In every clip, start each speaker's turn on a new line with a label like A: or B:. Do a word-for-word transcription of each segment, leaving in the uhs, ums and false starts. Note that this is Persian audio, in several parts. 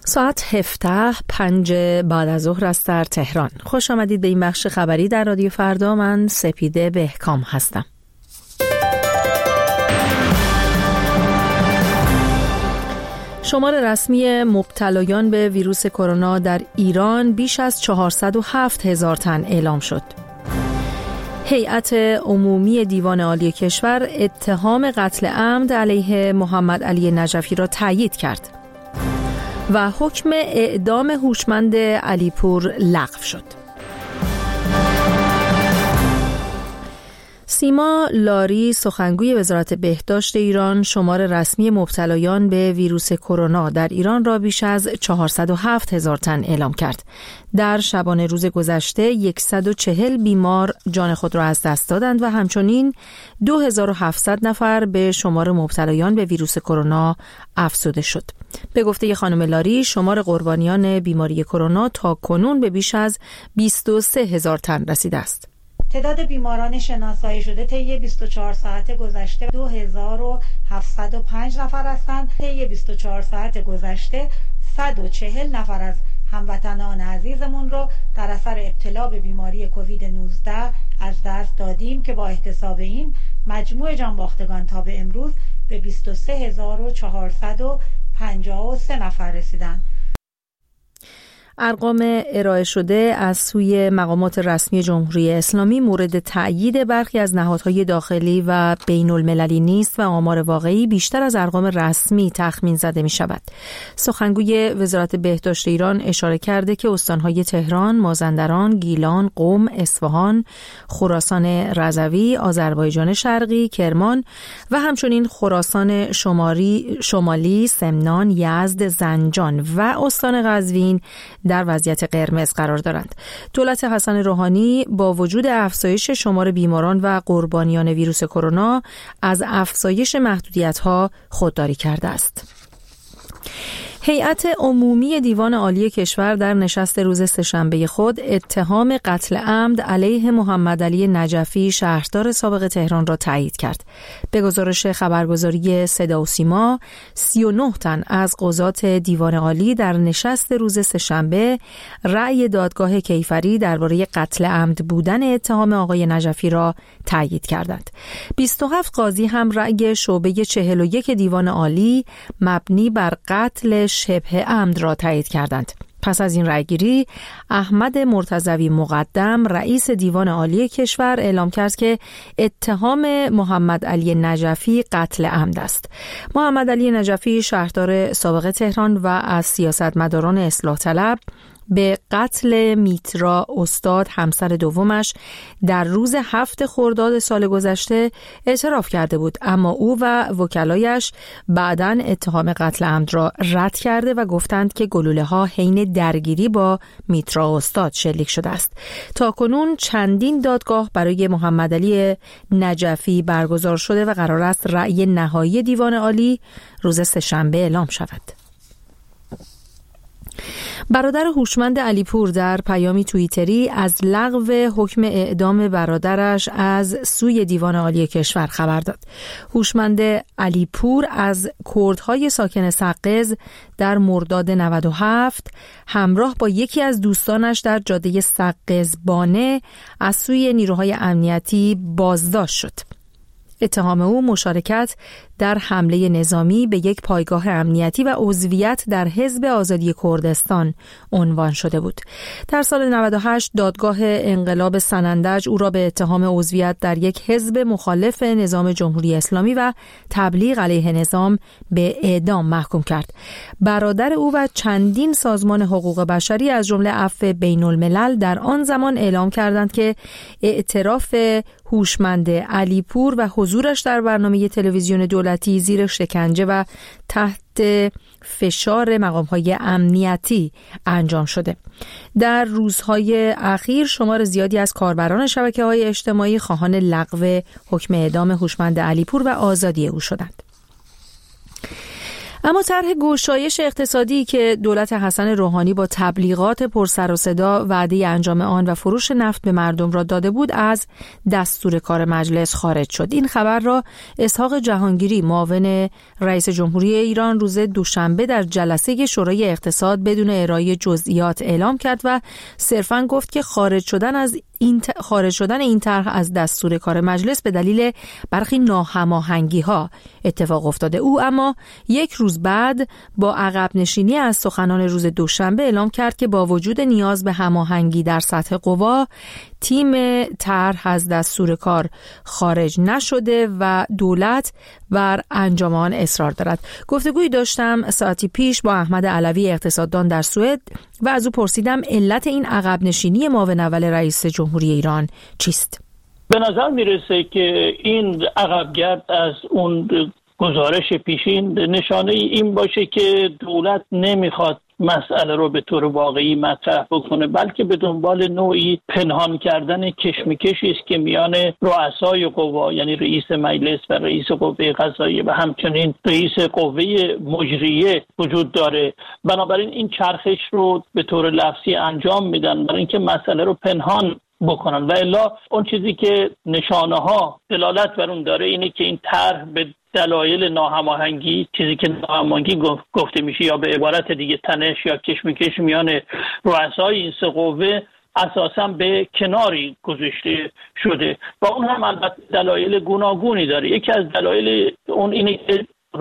A: ساعت هفده پنج بعد از ظهر است در تهران. خوش آمدید به این بخش خبری در رادیو فردا. من سپیده بهکام هستم. شمار رسمی مبتلایان به ویروس کرونا در ایران بیش از چهارصد و هفت هزار تن اعلام شد. هیئت عمومی دیوان عالی کشور اتهام قتل عمد علیه محمد علی نجفی را تایید کرد و حکم اعدام هوشمند علیپور لغو شد. سیما لاری سخنگوی وزارت بهداشت ایران شمار رسمی مبتلایان به ویروس کرونا در ایران را بیش از چهارصد و هفت هزار تن اعلام کرد. در شبانه روز گذشته صد و چهل بیمار جان خود را از دست دادند و همچنین دو هزار و هفتصد نفر به شمار مبتلایان به ویروس کرونا افزوده شد. به گفته خانم لاری شمار قربانیان بیماری کرونا تا کنون به بیش از بیست و سه هزار تن رسیده است.
B: تعداد بیماران شناسایی شده طی بیست و چهار ساعت گذشته دو هزار و هفتصد و پنج نفر هستند. طی بیست و چهار ساعت گذشته صد و چهل نفر از هموطنان عزیزمون رو در اثر ابتلا به بیماری کووید نوزده از دست دادیم که با احتساب این مجموع جانباختگان تا به امروز به بیست و سه هزار و چهارصد و پنجاه و سه نفر رسیدند.
A: ارقام ارائه شده از سوی مقامات رسمی جمهوری اسلامی مورد تأیید برخی از نهادهای داخلی و بین المللی نیست و آمار واقعی بیشتر از ارقام رسمی تخمین زده می شود. سخنگوی وزارت بهداشت ایران اشاره کرده که استانهای تهران، مازندران، گیلان، قم، اصفهان، خراسان رضوی، آذربایجان شرقی، کرمان و همچنین خراسان شمالی، شمالی، سمنان، یزد، زنجان و استان قزوین در وضعیت قرمز قرار دارند. دولت حسن روحانی با وجود افزایش شمار بیماران و قربانیان ویروس کرونا از افزایش محدودیت‌ها خودداری کرده است. هیئت عمومی دیوان عالی کشور در نشست روز سه‌شنبه خود اتهام قتل عمد علیه محمد علی نجفی شهردار سابق تهران را تایید کرد. به گزارش خبرگزاری صدا و سیما، سی و نه تن از قضات دیوان عالی در نشست روز سه‌شنبه رأی دادگاه کیفری درباره قتل عمد بودن اتهام آقای نجفی را تایید کردند. بیست و هفت قاضی هم رأی شعبه چهل و یک دیوان عالی مبنی بر قتل شبه عمد را تایید کردند. پس از این رأیگیری احمد مرتضوی مقدم رئیس دیوان عالی کشور اعلام کرد که اتهام محمد علی نجفی قتل عمد است. محمد علی نجفی شهردار سابق تهران و از سیاستمداران اصلاح طلب به قتل میترا استاد همسر دومش در روز هفت خرداد سال گذشته اعتراف کرده بود، اما او و وکلایش بعداً اتهام قتل عمد را رد کرده و گفتند که گلوله ها حین درگیری با میترا استاد شلیک شده است. تاکنون چندین دادگاه برای محمد علی نجفی برگزار شده و قرار است رأی نهایی دیوان عالی روز سه‌شنبه اعلام شود. برادر هوشمند علیپور در پیامی توییتری از لغو حکم اعدام برادرش از سوی دیوان عالی کشور خبر داد. هوشمند علیپور از کردهای ساکن سقز در مرداد نود و هفت همراه با یکی از دوستانش در جاده سقزبانه از سوی نیروهای امنیتی بازداشت شد. اتهام او مشارکت در حمله نظامی به یک پایگاه امنیتی و عضویت در حزب آزادی کردستان عنوان شده بود. در سال نود و هشت دادگاه انقلاب سنندج او را به اتهام عضویت در یک حزب مخالف نظام جمهوری اسلامی و تبلیغ علیه نظام به اعدام محکوم کرد. برادر او و چندین سازمان حقوق بشری از جمله عفو بین الملل در آن زمان اعلام کردند که اعتراف هوشمند علیپور و حضورش در برنامه تلویزیون دولتی زیر شکنجه و تحت فشار مقام‌های امنیتی انجام شده. در روزهای اخیر شمار زیادی از کاربران شبکه‌های اجتماعی خواهان لغو حکم اعدام هوشمند علیپور و آزادی او شدند. اما طرح گشایش اقتصادی که دولت حسن روحانی با تبلیغات پر سر و صدا وعده انجام آن و فروش نفت به مردم را داده بود از دستور کار مجلس خارج شد. این خبر را اسحاق جهانگیری معاون رئیس جمهوری ایران روز دوشنبه در جلسه شورای اقتصاد بدون ارائه جزئیات اعلام کرد و صرفاً گفت که خارج شدن از این ت... خارج شدن این طرح از دستور کار مجلس به دلیل برخی ناهماهنگی‌ها اتفاق افتاده. او اما یک روز بعد با عقب نشینی از سخنان روز دوشنبه اعلام کرد که با وجود نیاز به هماهنگی در سطح قوا، تیم طرح از دستور کار خارج نشده و دولت بر انجام آن اصرار دارد. گفتگویی داشتم ساعتی پیش با احمد علوی اقتصاددان در سوئد و از او پرسیدم علت این عقب نشینی معاون اول رئیس جمهوری ایران چیست؟
C: به نظر میرسه که این عقبگرد از اون گزارش پیشین نشانه این باشه که دولت نمیخواد مسئله رو به طور واقعی مطرح بکنه، بلکه به دنبال نوعی پنهان کردن کشمکشی است که میان رؤسای قوا، یعنی رئیس مجلس و رئیس قوه قضاییه و همچنین رئیس قوه مجریه وجود داره. بنابراین این چرخش رو به طور لفظی انجام میدن برای اینکه مسئله رو پنهان بکنن و الا اون چیزی که نشانه ها دلالت بر اون داره اینه که این طرح به دلایل ناهماهنگی، چیزی که ناهماهنگی گفته میشه یا به عبارت دیگه تنش یا کشمکش میان رؤسای این سه قوه، اساساً به کناری گذاشته شده و اون هم البته دلایل گوناگونی داره. یکی از دلایل اون اینه که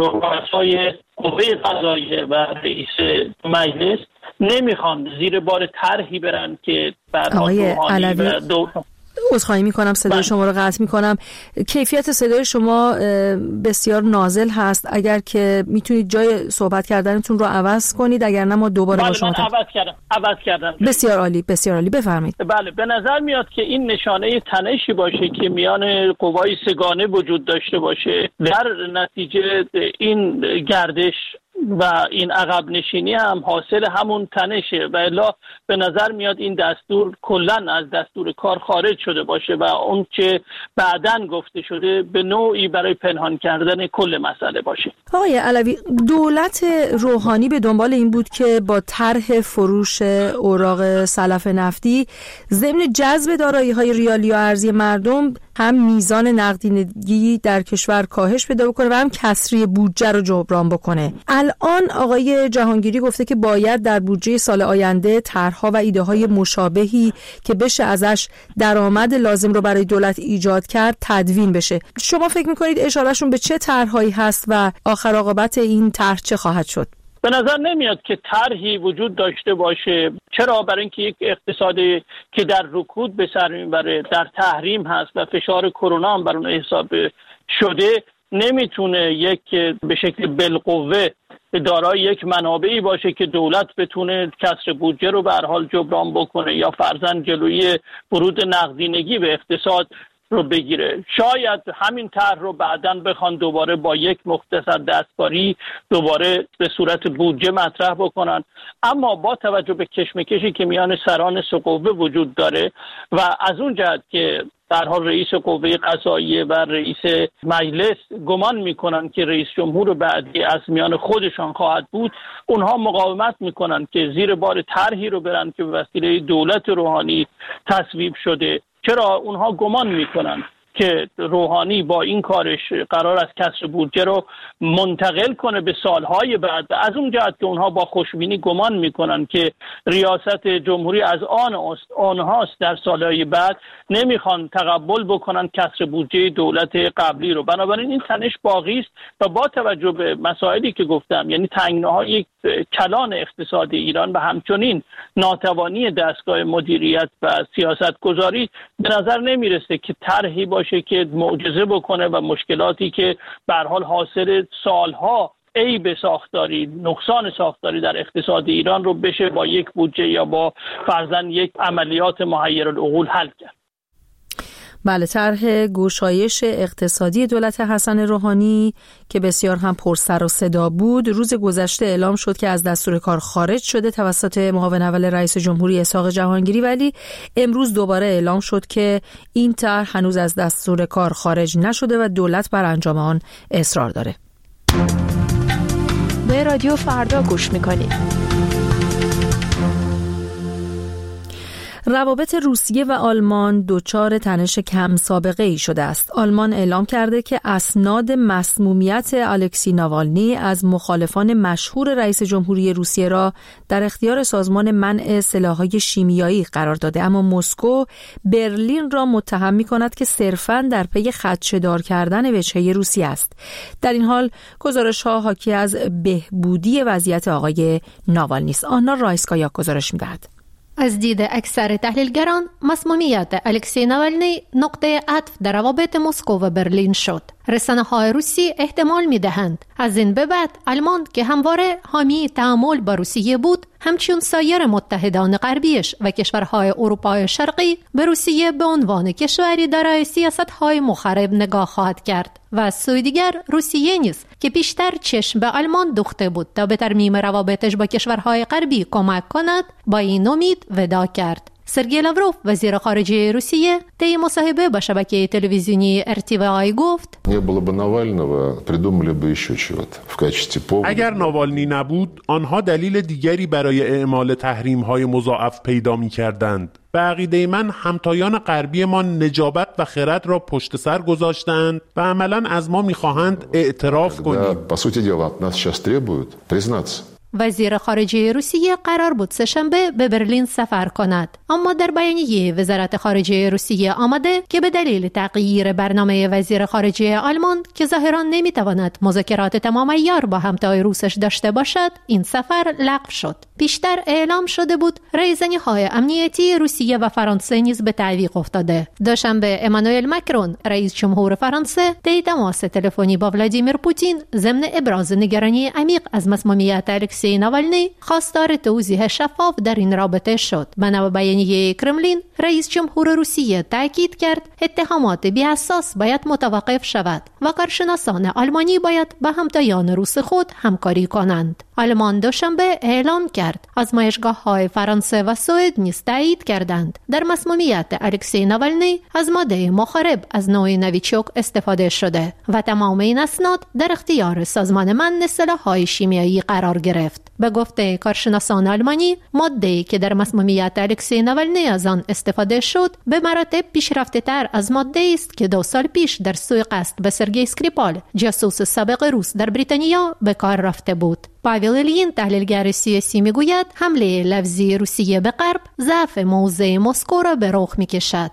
C: رؤسای قوه قضاییه و رئیس مجلس نمیخوان زیر بار طرحی برن که
A: آقای علوی عذرخواهی میکنم صدای شما رو قطع میکنم. کیفیت صدای شما بسیار نازل هست. اگر که میتونید جای صحبت کردنتون رو عوض کنید، اگر نه ما دوباره با شما
C: عوض کردم عوض کردم
A: بسیار عالی بسیار عالی بفرمایید.
C: بله، به نظر میاد که این نشانه تنشی باشه که میان قوای سگانه وجود داشته باشه. در نتیجه این گردش و این عقب نشینی هم حاصل همون تنشه و الا به نظر میاد این دستور کلن از دستور کار خارج شده باشه و اون که بعداً گفته شده به نوعی برای پنهان کردن کل مسئله باشه.
A: آقای علوی، دولت روحانی به دنبال این بود که با طرح فروش اوراق سلف نفتی ضمن جذب دارایی‌های ریالی و ارزی مردم هم میزان نقدینگی در کشور کاهش پیدا بکنه و هم کسری بودجه رو جبران بکنه. الان آقای جهانگیری گفته که باید در بودجه سال آینده طرح‌ها و ایده‌های مشابهی که بشه ازش درآمد لازم رو برای دولت ایجاد کرد تدوین بشه. شما فکر می‌کنید اشارهشون به چه طرح‌هایی هست و آخر عاقبت این طرح چه خواهد شد؟
C: به نظر نمیاد که طرحی وجود داشته باشه. چرا؟ برای اینکه یک اقتصادی که در رکود به سر میبره، در تحریم هست و فشار کرونا هم بر اون حساب شده، نمیتونه یک به شکل بالقوه دارای یک منابعی باشه که دولت بتونه کسر بودجه رو به هر حال جبران بکنه یا فرضاً جلوی ورود نقدینگی به اقتصاد رو بگیره. شاید همین طرح رو بعداً بخوان دوباره با یک مختصر دستکاری دوباره به صورت بودجه مطرح بکنن، اما با توجه به کشمکشی که میان سران سه قوه وجود داره و از اون جهت که در حال رئیس قوه قضاییه و رئیس مجلس گمان میکنن که رئیس جمهور بعدی از میان خودشان خواهد بود، اونها مقاومت میکنن که زیر بار طرحی رو برن که به وسیله دولت روحانی تصویب شده. چرا؟ اونها گمان میکنن که روحانی با این کارش قرار است کسر بودجه رو منتقل کنه به سالهای بعد. از اون جهت که اونها با خوشبینی گمان میکنن که ریاست جمهوری از آن آنهاست در سالهای بعد، نمیخوان تقبل بکنن کسر بودجه دولت قبلی رو. بنابراین این تنش باقی است و با توجه به مسائلی که گفتم، یعنی تنگناهای کلان اقتصاد ایران و همچنین ناتوانی دستگاه مدیریت و سیاست گذاری، به نظر نمیرسه که طرحی باشه که معجزه بکنه و مشکلاتی که به هر حال حاصل سالها عیب ساختاری، نقصان ساختاری در اقتصاد ایران رو بشه با یک بودجه یا با فرضاً یک عملیات محیرالعقول حل کرد.
A: بله، طرح گشایش اقتصادی دولت حسن روحانی که بسیار هم پر سر و صدا بود، روز گذشته اعلام شد که از دستور کار خارج شده توسط معاون اول رئیس جمهوری اسحاق جهانگیری، ولی امروز دوباره اعلام شد که این طرح هنوز از دستور کار خارج نشده و دولت بر انجام آن اصرار داره. به
D: برنامه رادیو فردا گوش میکنید.
A: روابط روسیه و آلمان دچار تنش کم سابقه ای شده است. آلمان اعلام کرده که اسناد مسمومیت الکسی ناوالنی از مخالفان مشهور رئیس جمهوری روسیه را در اختیار سازمان منع سلاح‌های شیمیایی قرار داده، اما مسکو برلین را متهم می‌کند که صرفاً در پی خدشه‌دار کردن وجهه روسیه است. در این حال گزارش‌ها حاکی از بهبودی وضعیت آقای ناوالنی است. آنا رایسکایا گزارش می‌دهد.
E: از دید اکثر تحلیلگران، مسمومیت الکسی ناوالنی نقطه عطف در روابط مسکو و برلین شد. رسانه‌های روسی احتمال می‌دهند از این به بعد آلمان که همواره حامی تعامل با روسیه بود، همچون سایر متحدان غربیش و کشورهای اروپای شرقی به روسیه به عنوان کشوری دارای سیاست‌های مخرب نگاه خواهد کرد و از سوی دیگر روسیه نیز که بیشتر چشم به آلمان دوخته بود تا به ترمیم روابطش با کشورهای غربی کمک کند، با این امید وداع کرد. سرگئی لاوروف وزیر خارجه روسیه طی مصاحبه با شبکه تلویزیونی ار تی وی آی گفت:
F: اگر ناوالنی نبود، آنها دلیل دیگری برای اعمال تحریم‌های مضاعف پیدا می‌کردند. به عقیده من همتایان غربی ما نجابت و خرد را پشت سر گذاشتند و عملاً از ما می‌خواهند اعتراف کنیم.
E: وزیر خارجه روسیه قرار بود سه‌شنبه به برلین سفر کند، اما در بیانیه وزارت خارجه روسیه آمده که به دلیل تغییر برنامه وزیر خارجه آلمان که ظاهراً نمیتواند مذاکرات تمام عیار با همتای روسش داشته باشد، این سفر لغو شد. بیشتر اعلام شده بود رایزنی‌های امنیتی روسیه و فرانسه نیز به تعویق افتاده. دوشنبه امانوئل مکرون رئیس جمهور فرانسه طی تماس تلفنی با ولادیمیر پوتین ضمن ابراز نگرانی عمیق از مسمومیت الکسی ناوالنی خواستار توضیح شفاف در این رابطه شد. بنا به بیانیه کرملین، رئیس جمهور روسیه تاکید کرد اتهامات بی‌اساس باید متوقف شود و کارشناسان آلمانی باید با همتایان روس خود همکاری کنند. آلمان دوشنبه اعلام کرد آزمایشگاه‌های فرانسه و سوئد نیز تایید کردند در مسمومیت الکسی ناوالنی از ماده مخرب از نوع نویچوک استفاده شده و تمام این اسناد در اختیار سازمان منع سلاح‌های شیمیایی قرار گرفت. به گفته کارشناسان آلمانی، ماده‌ای که در مسمومیت الکسی ناوالنی از آن استفاده شد به مراتب پیشرفته‌تر از ماده‌ای است که دو سال پیش در سوی قصد به سرگئی اسکریپال، جاسوس سابق روس در بریتانیا، به کار رفته بود. پاویل ایلین تحلیلگر سیاسی میگوید حمله لفظی روسیه به غرب ضعف موضع مسکو را به رخ میکشد.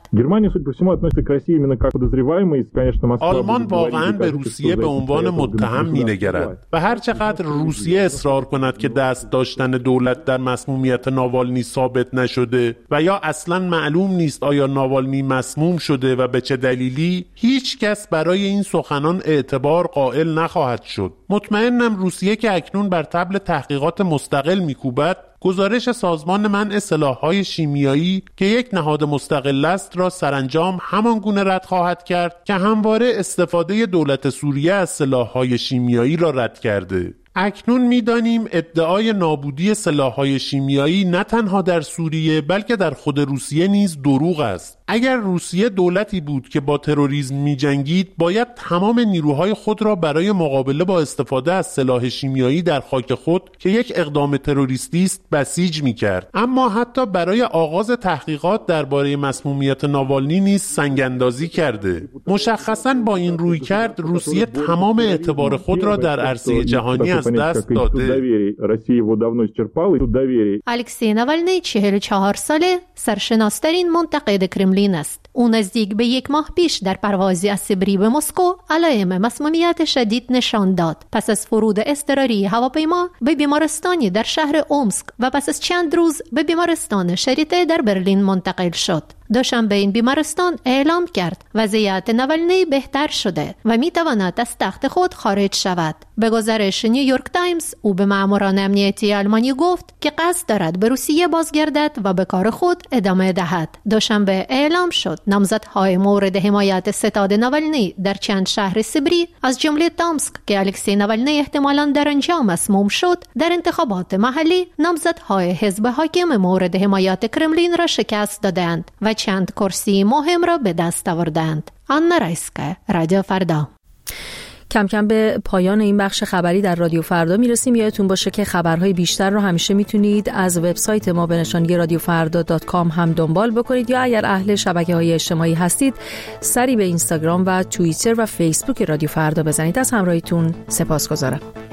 F: آلمان واقعا به روسیه به عنوان متهم مینگرد و هر چقدر روسیه اصرار کند که دست داشتن دولت در مسمومیت ناوالنی ثابت نشده و یا اصلا معلوم نیست آیا ناوالنی مسموم شده و به چه دلیلی، هیچ کس برای این سخنان اعتبار قائل نخواهد شد. مطمئنم روسیه که اکنون بر طبل تحقیقات مستقل میکوبد، گزارش سازمان منع سلاح‌های شیمیایی که یک نهاد مستقل است را سرانجام همان گونه رد خواهد کرد که همواره استفاده دولت سوریه از سلاح‌های شیمیایی را رد کرده. اکنون می‌دانیم ادعای نابودی سلاح‌های شیمیایی نه تنها در سوریه بلکه در خود روسیه نیز دروغ است. اگر روسیه دولتی بود که با تروریسم می‌جنگید، باید تمام نیروهای خود را برای مقابله با استفاده از سلاح شیمیایی در خاک خود که یک اقدام تروریستی است بسیج می‌کرد. اما حتی برای آغاز تحقیقات درباره مسمومیت ناوالنی نیز سنگ‌اندازی کرده. مشخصاً با این رویکرد روسیه تمام اعتبار خود را در عرصه جهانی از دست داده.
E: الکسی ناوالنی چهل و چهار ساله سرشناسترین منتقد کرملین است. او نزدیک به یک ماه پیش در پروازی از سبری به مسکو علائم مسمومیت شدید نشان داد. پس از فرود اضطراری هواپیما به بیمارستانی در شهر اومسک و پس از چند روز به بیمارستان شریته در برلین منتقل شد. دوشنبه این بیمارستان اعلام کرد وضعیت ناوالنی بهتر شده و می تواند از تخت خود خارج شود. به گزارش نیویورک تایمز، او به ماموران امنیتی آلمانی گفت که قصد دارد به روسیه بازگردد و به کار خود ادامه دهد. دوشنبه اعلام شد نامزدهای مورد حمایت ستاد ناوالنی در چند شهر سبری از جمله تامسک که الکسی ناوالنی احتمالاً در آنجا مسموم شد، در انتخابات محلی نامزدهای حزب حاکم مورد حمایت کرملین را شکست دادند و چند کرسی مهم را به دست آوردند. آنا رایسکا، رادیو فردا.
A: کم کم به پایان این بخش خبری در رادیو فردا میرسیم. یادتون باشه که خبرهای بیشتر رو همیشه میتونید از وبسایت ما به نشانی رادیو فردا دات کام هم دنبال بکنید، یا اگر اهل شبکه‌های اجتماعی هستید سری به اینستاگرام و توییتر و فیسبوک رادیو فردا بزنید. از همراهیتون سپاسگزارم.